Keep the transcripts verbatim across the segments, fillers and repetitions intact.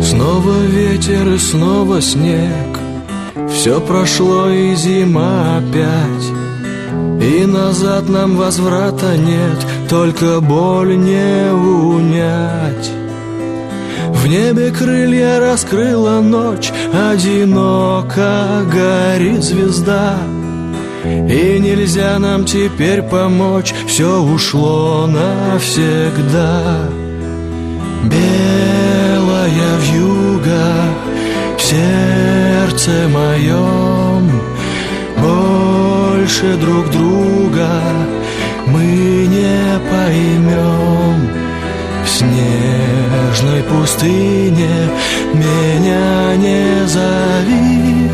Снова ветер и снова снег, все прошло и зима опять, и назад нам возврата нет, только боль не унять. В небе крылья раскрыла ночь, одиноко горит звезда, и нельзя нам теперь помочь, все ушло навсегда. Белая вьюга в сердце моем, больше друг друга мы не поймем. В снежной пустыне меня не зови,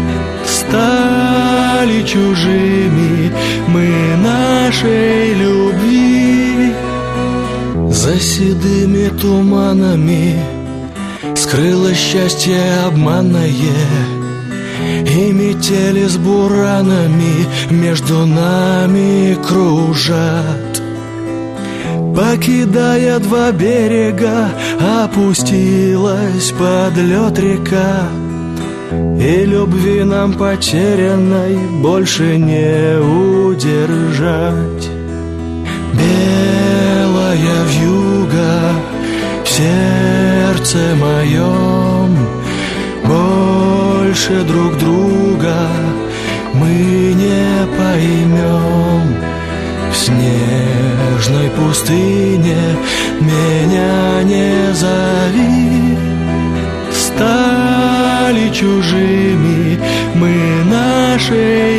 стали чужими мы нашей любви. За седыми туманами скрылось счастье обманное, и метели с буранами между нами кружат. Покидая два берега, опустилась под лед река, и любви нам потерянной больше не удержать. Белая вьюга в сердце моем, больше друг друга мы не поймем. В снежной пустыне меня не зови, стали чужими мы нашей